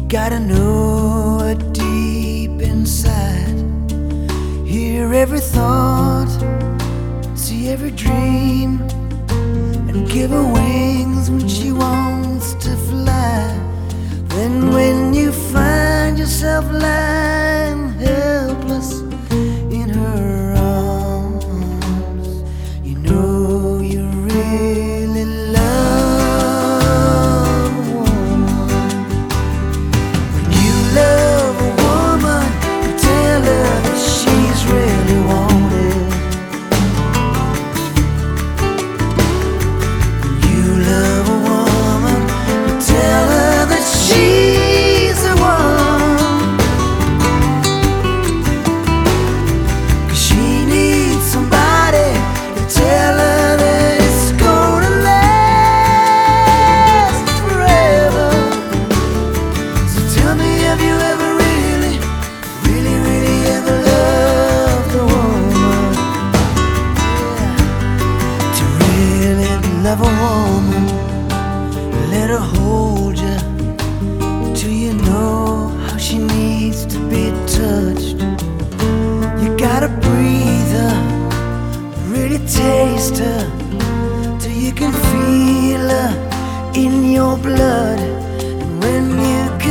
gotta know it deep inside. Hear every thought, see every dream, and give her wings when she wants to fly. Then when you find yourself lying helpless in her arms, you know you really love a woman. When you love a woman, you tell her that she's really wanted. When you love a woman, you tell her that she's the one. 'Cause she needs somebody to tell her that it's gonna last forever. So tell me, have you ever really, really, really ever loved a woman? Yeah. To really love a woman, let her hold you till you know how she needs to be touched. You gotta breathe her, really taste her, till you can feel her in your blood. And when you